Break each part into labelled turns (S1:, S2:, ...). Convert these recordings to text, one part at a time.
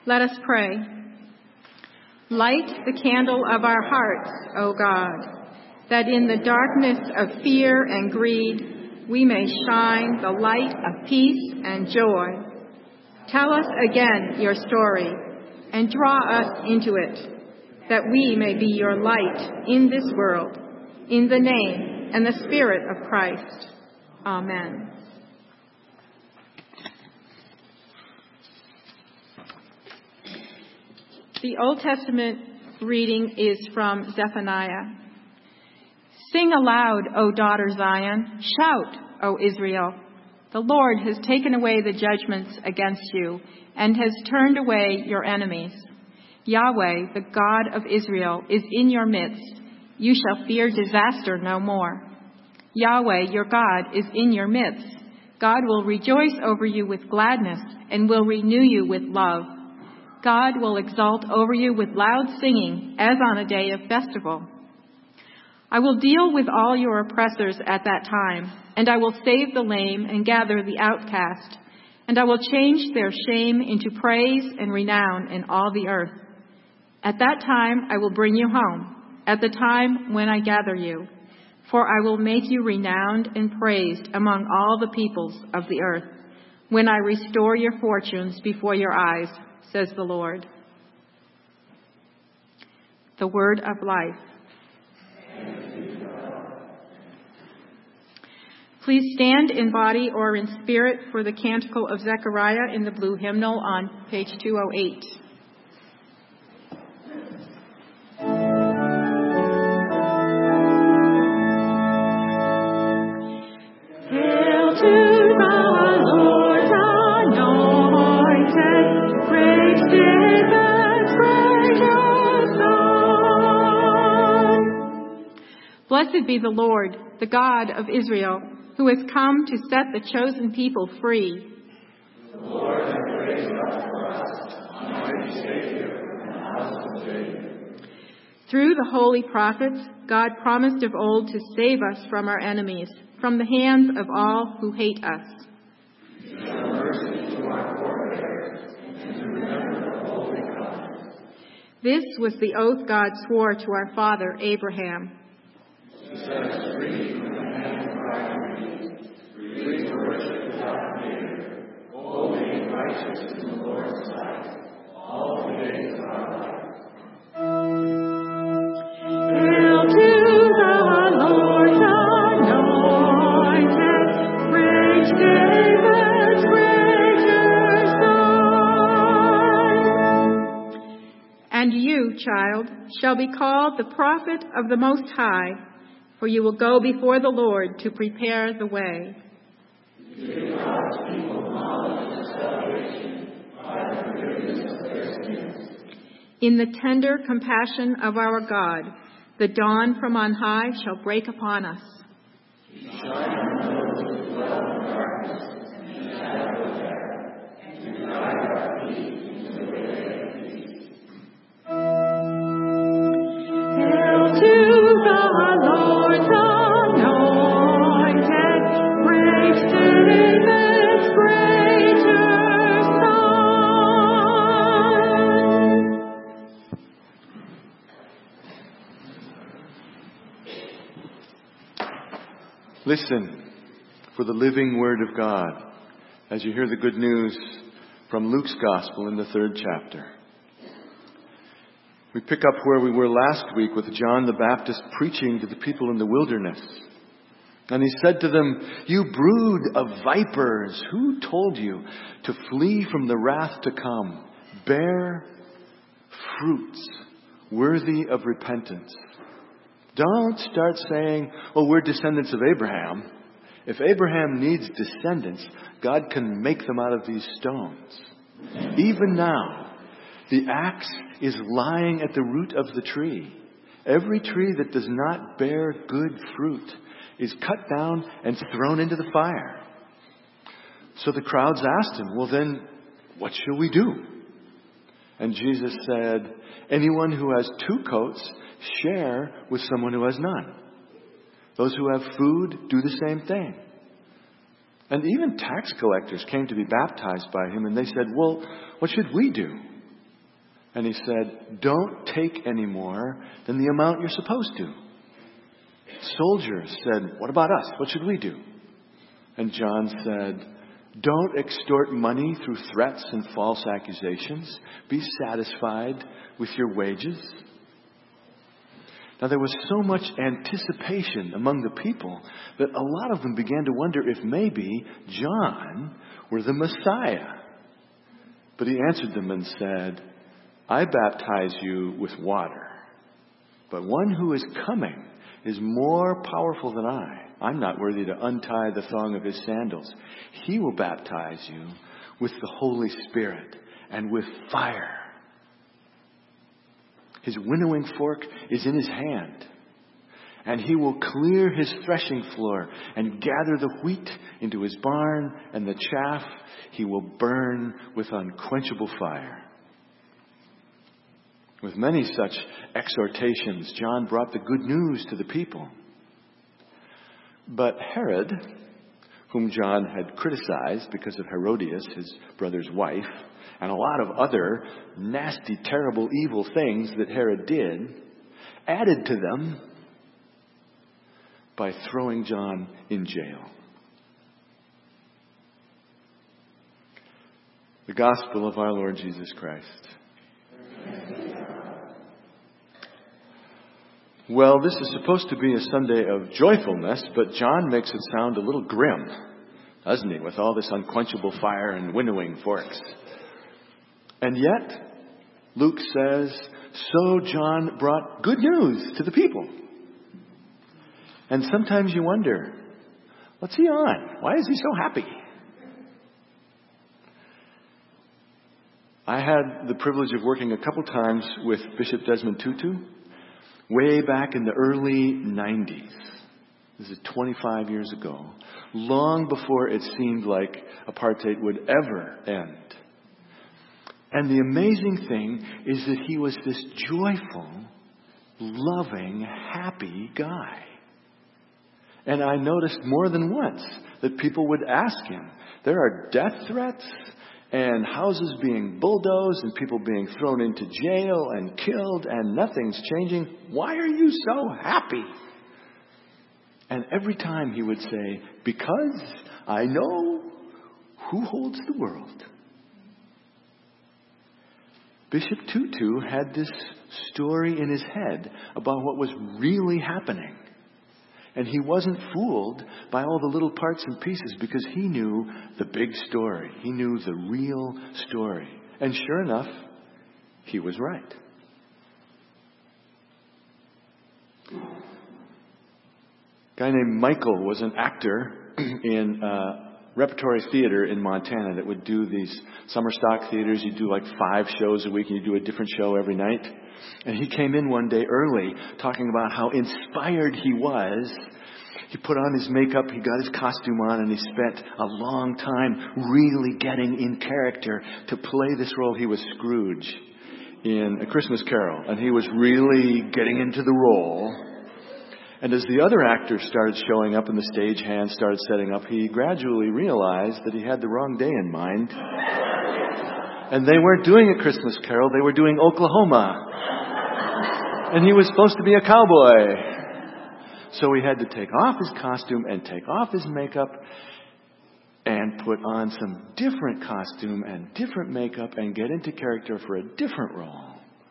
S1: Let us pray. Light the candle of our hearts, O God, that in the darkness of fear and greed we may shine the light of peace and joy. Tell us again your story and draw us into it, that we may be your light in this world, in the name and the Spirit of Christ. Amen. The Old Testament reading is from Zephaniah. Sing aloud, O daughter Zion. Shout, O Israel. The Lord has taken away the judgments against you and has turned away your enemies. Yahweh, the God of Israel, is in your midst. You shall fear disaster no more. Yahweh, your God, is in your midst. God will rejoice over you with gladness and will renew you with love. God will exult over you with loud singing, as on a day of festival. I will deal with all your oppressors at that time, and I will save the lame and gather the outcast, and I will change their shame into praise and renown in all the earth. At that time I will bring you home, at the time when I gather you, for I will make you renowned and praised among all the peoples of the earth, when I restore your fortunes before your eyes, says the Lord. The word of life. Please stand in body or in spirit for the Canticle of Zechariah in the blue hymnal on page 208. Blessed be the Lord, the God of Israel, who has come to set the chosen people free.
S2: The Lord has raised up for us a mighty Savior in the house of David.
S1: Through the holy prophets, God promised of old to save us from our enemies, from the hands of all who hate us.
S2: To show mercy to our forebears and to remember the holy covenant.
S1: This was the oath God swore to our father Abraham.
S2: To set us free from the hands of our enemies, free to worship without fear, holy and righteous in the Lord's sight, all the days of our life.
S1: Hail to the Lord anointed, praise David's greater son. And you, child, shall be called the prophet of the Most High, for you will go before the Lord to prepare the way.
S2: To give God's people knowledge and salvation by the forgiveness of their sins.
S1: In the tender compassion of our God, the dawn from on high shall break upon us.
S2: To shine on those who dwell in darkness and the shadow of death, and to guide our feet into the way of peace.
S1: Hail to the Lord anointed, praise David's greater son.
S3: Listen for the living word of God as you hear the good news from Luke's Gospel in the 3rd chapter. We pick up where we were last week with John the Baptist preaching to the people in the wilderness. And he said to them, "You brood of vipers, who told you to flee from the wrath to come? Bear fruits worthy of repentance." Don't start saying, "Oh, we're descendants of Abraham." If Abraham needs descendants, God can make them out of these stones. Even now, the axe is lying at the root of the tree. Every tree that does not bear good fruit is cut down and thrown into the fire. So the crowds asked him, "Well then, what shall we do?" And Jesus said, "Anyone who has 2 coats, share with someone who has none. Those who have food, do the same thing." And even tax collectors came to be baptized by him, and they said, "Well, what should we do?" And he said, don't take any more than the amount you're supposed to. Soldiers said, what about us? What should we do? And John said, don't extort money through threats and false accusations. Be satisfied with your wages. Now, there was so much anticipation among the people that a lot of them began to wonder if maybe John were the Messiah. But he answered them and said, I baptize you with water, but one who is coming is more powerful than I. I'm not worthy to untie the thong of his sandals. He will baptize you with the Holy Spirit and with fire. His winnowing fork is in his hand, and he will clear his threshing floor and gather the wheat into his barn, and the chaff he will burn with unquenchable fire. With many such exhortations, John brought the good news to the people. But Herod, whom John had criticized because of Herodias, his brother's wife, and a lot of other nasty, terrible, evil things that Herod did, added to them by throwing John in jail. The Gospel of our Lord Jesus Christ. Well, this is supposed to be a Sunday of joyfulness, but John makes it sound a little grim, doesn't he, with all this unquenchable fire and winnowing forks. And yet, Luke says, so John brought good news to the people. And sometimes you wonder, what's he on? Why is he so happy? I had the privilege of working a couple times with Bishop Desmond Tutu way back in the early 90s. This is 25 years ago, long before it seemed like apartheid would ever end. And the amazing thing is that he was this joyful, loving, happy guy. And I noticed more than once that people would ask him, there are death threats and houses being bulldozed and people being thrown into jail and killed and nothing's changing. Why are you so happy? And every time he would say, because I know who holds the world. Bishop Tutu had this story in his head about what was really happening. And he wasn't fooled by all the little parts and pieces because he knew the big story. He knew the real story. And sure enough, he was right. A guy named Michael was an actor in repertory theater in Montana that would do these summer stock theaters. You do like 5 shows a week and you do a different show every night. And he came in one day early talking about how inspired he was. He put on his makeup, he got his costume on, and he spent a long time really getting in character to play this role. He was Scrooge in A Christmas Carol, and he was really getting into the role. And as the other actors started showing up and the stage hands started setting up, he gradually realized that he had the wrong day in mind. And they weren't doing A Christmas Carol, they were doing Oklahoma. And he was supposed to be a cowboy. So he had to take off his costume and take off his makeup and put on some different costume and different makeup and get into character for a different role.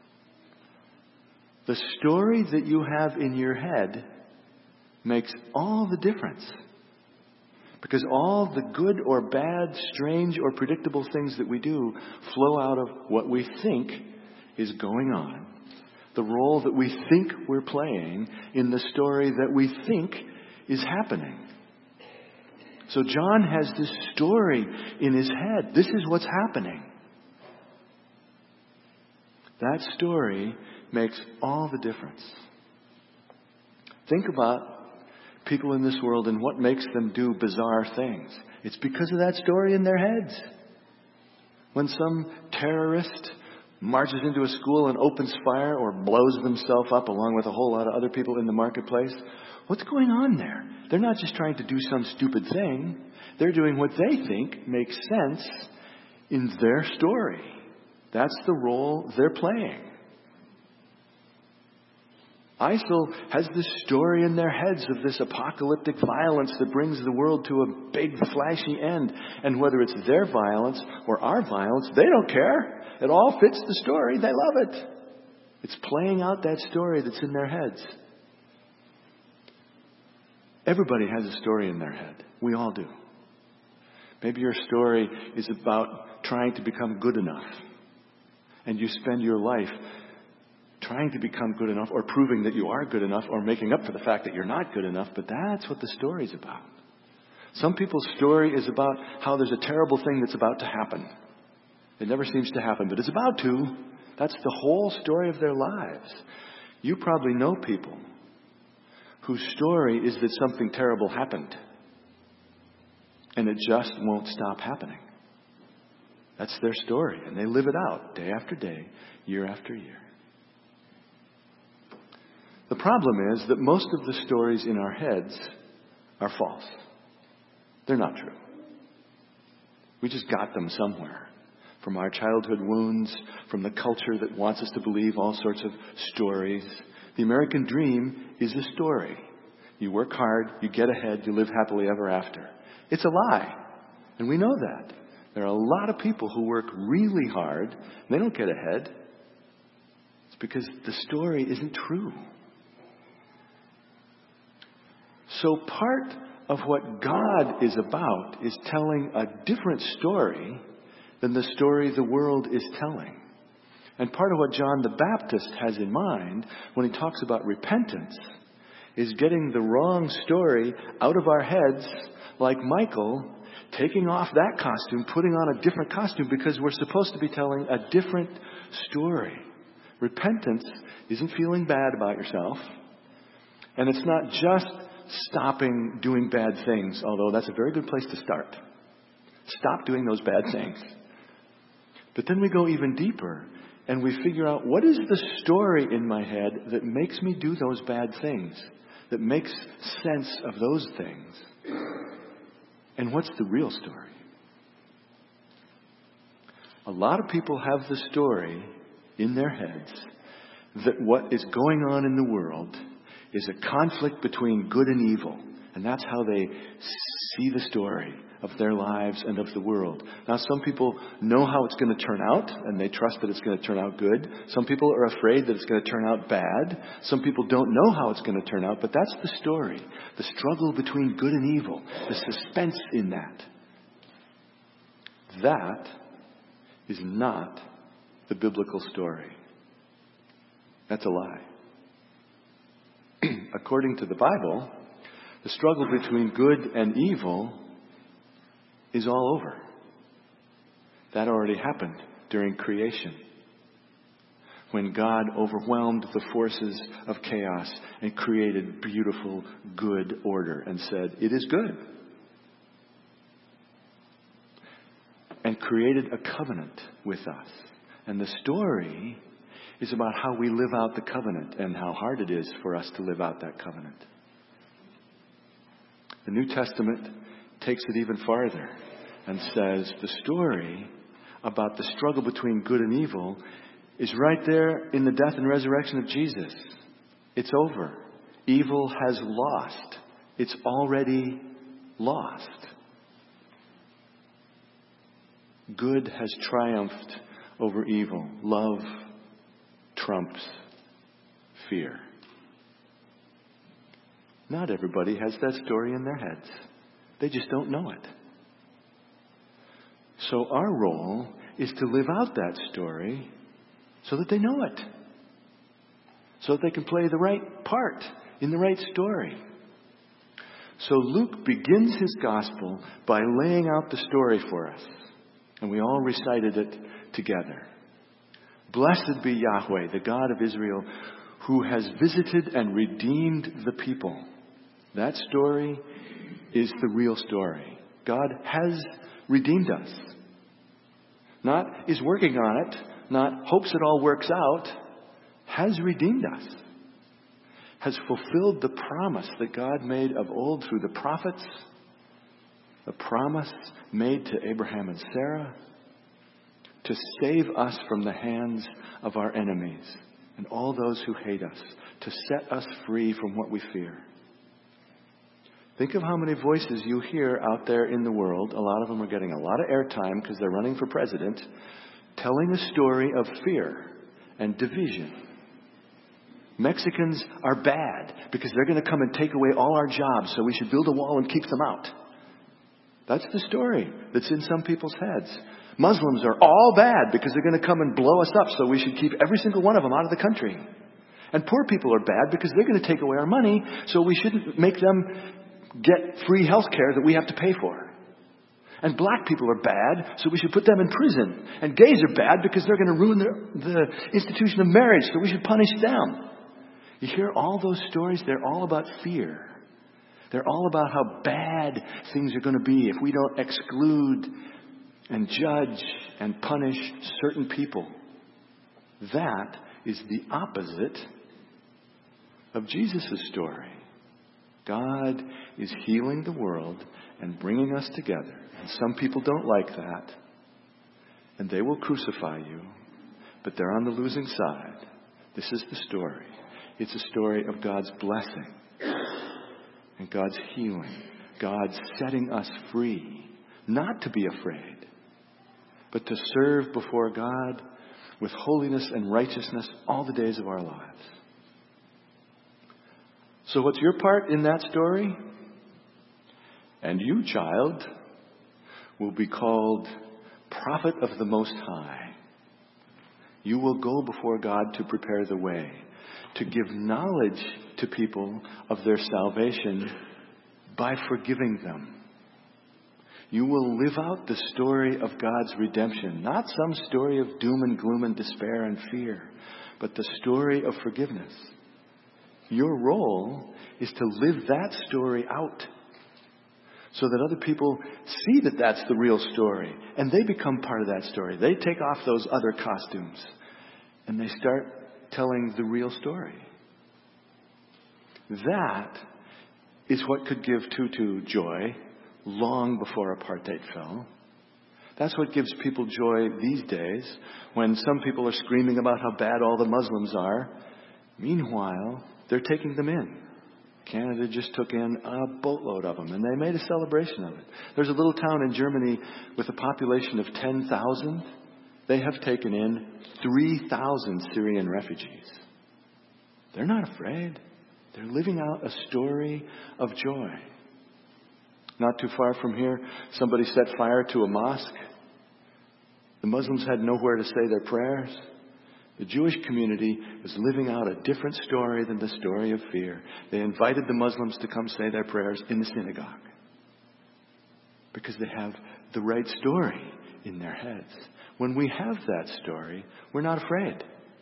S3: The story that you have in your head makes all the difference. Because all the good or bad, strange or predictable things that we do flow out of what we think is going on. The role that we think we're playing in the story that we think is happening. So John has this story in his head. This is what's happening. That story makes all the difference. Think about people in this world and what makes them do bizarre things. It's because of that story in their heads. When some terrorist marches into a school and opens fire or blows themselves up along with a whole lot of other people in the marketplace, what's going on there? They're not just trying to do some stupid thing. They're doing what they think makes sense in their story. That's the role they're playing. ISIL has this story in their heads of this apocalyptic violence that brings the world to a big, flashy end. And whether it's their violence or our violence, they don't care. It all fits the story. They love it. It's playing out that story that's in their heads. Everybody has a story in their head. We all do. Maybe your story is about trying to become good enough. And you spend your life trying to become good enough, or proving that you are good enough, or making up for the fact that you're not good enough. But that's what the story's about. Some people's story is about how there's a terrible thing that's about to happen. It never seems to happen, but it's about to. That's the whole story of their lives. You probably know people whose story is that something terrible happened, and it just won't stop happening. That's their story, and they live it out day after day, year after year. The problem is that most of the stories in our heads are false. They're not true. We just got them somewhere. From our childhood wounds, from the culture that wants us to believe all sorts of stories. The American dream is a story. You work hard, you get ahead, you live happily ever after. It's a lie. And we know that. There are a lot of people who work really hard, and they don't get ahead. It's because the story isn't true. So part of what God is about is telling a different story than the story the world is telling. And part of what John the Baptist has in mind when he talks about repentance is getting the wrong story out of our heads, like Michael taking off that costume, putting on a different costume, because we're supposed to be telling a different story. Repentance isn't feeling bad about yourself, and it's not just stopping doing bad things, although that's a very good place to start. Stop doing those bad things. But then we go even deeper and we figure out, what is the story in my head that makes me do those bad things, that makes sense of those things? And what's the real story? A lot of people have the story in their heads that what is going on in the world is a conflict between good and evil. And that's how they see the story of their lives and of the world. Now, some people know how it's going to turn out, and they trust that it's going to turn out good. Some people are afraid that it's going to turn out bad. Some people don't know how it's going to turn out, but that's the story. The struggle between good and evil. The suspense in that. That is not the biblical story. That's a lie. According to the Bible, the struggle between good and evil is all over. That already happened during creation, when God overwhelmed the forces of chaos and created beautiful, good order and said, "It is good." And created a covenant with us. And the story is about how we live out the covenant and how hard it is for us to live out that covenant. The New Testament takes it even farther and says the story about the struggle between good and evil is right there in the death and resurrection of Jesus. It's over. Evil has lost. It's already lost. Good has triumphed over evil. Love trumps fear. Not everybody has that story in their heads. They just don't know it. So our role is to live out that story so that they know it. So that they can play the right part in the right story. So Luke begins his gospel by laying out the story for us. And we all recited it together. Blessed be Yahweh, the God of Israel, who has visited and redeemed the people. That story is the real story. God has redeemed us. Not is working on it, not hopes it all works out, has redeemed us. Has fulfilled the promise that God made of old through the prophets. The promise made to Abraham and Sarah. to save us from the hands of our enemies and all those who hate us, to set us free from what we fear. Think of how many voices you hear out there in the world. A lot of them are getting a lot of airtime because they're running for president, telling a story of fear and division. Mexicans are bad because they're going to come and take away all our jobs, so we should build a wall and keep them out. That's the story that's in some people's heads. Muslims are all bad because they're going to come and blow us up, so we should keep every single one of them out of the country. And poor people are bad because they're going to take away our money, so we shouldn't make them get free health care that we have to pay for. And black people are bad, so we should put them in prison. And gays are bad because they're going to ruin the institution of marriage, so we should punish them. You hear all those stories? They're all about fear. They're all about how bad things are going to be if we don't exclude and judge and punish certain people. That is the opposite of Jesus' story. God is healing the world and bringing us together. And some people don't like that. And they will crucify you. But they're on the losing side. This is the story. It's a story of God's blessing and God's healing. God's setting us free. Not to be afraid, but to serve before God with holiness and righteousness all the days of our lives. So what's your part in that story? And you, child, will be called prophet of the Most High. You will go before God to prepare the way, to give knowledge to people of their salvation by forgiving them. You will live out the story of God's redemption, not some story of doom and gloom and despair and fear, but the story of forgiveness. Your role is to live that story out so that other people see that that's the real story and they become part of that story. They take off those other costumes and they start telling the real story. That is what could give Tutu joy long before apartheid fell. That's what gives people joy these days when some people are screaming about how bad all the Muslims are. Meanwhile, they're taking them in. Canada just took in a boatload of them, and they made a celebration of it. There's a little town in Germany with a population of 10,000. They have taken in 3,000 Syrian refugees. They're not afraid. They're living out a story of joy. Not too far from here, somebody set fire to a mosque. The Muslims had nowhere to say their prayers. The Jewish community was living out a different story than the story of fear. They invited the Muslims to come say their prayers in the synagogue because they have the right story in their heads. When we have that story, we're not afraid.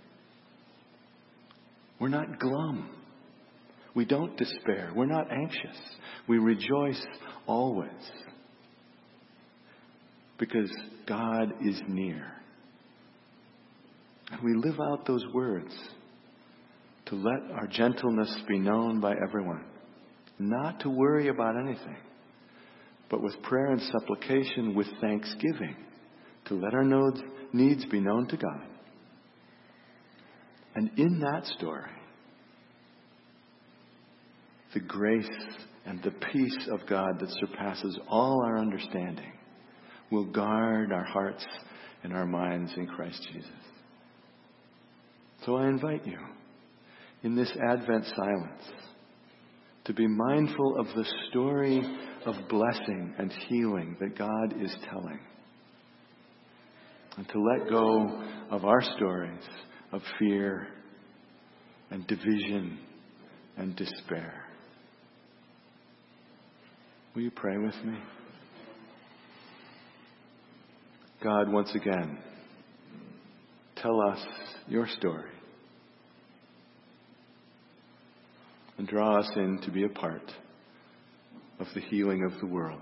S3: We're not glum. We don't despair. We're not anxious. We rejoice always because God is near. And we live out those words to let our gentleness be known by everyone. Not to worry about anything, but with prayer and supplication, with thanksgiving, to let our needs be known to God. And in that story, the grace and the peace of God that surpasses all our understanding will guard our hearts and our minds in Christ Jesus. So I invite you, in this Advent silence, to be mindful of the story of blessing and healing that God is telling. And to let go of our stories of fear and division and despair. Will you pray with me? God, once again, tell us your story. And draw us in to be a part of the healing of the world.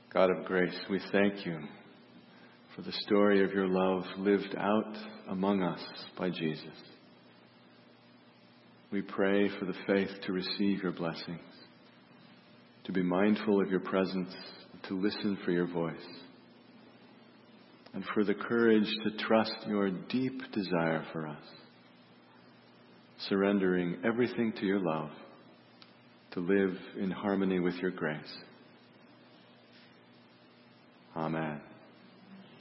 S3: God of grace, we thank you for the story of your love lived out among us by Jesus. We pray for the faith to receive your blessings, to be mindful of your presence, to listen for your voice, and for the courage to trust your deep desire for us, surrendering everything to your love, to live in harmony with your grace. Amen.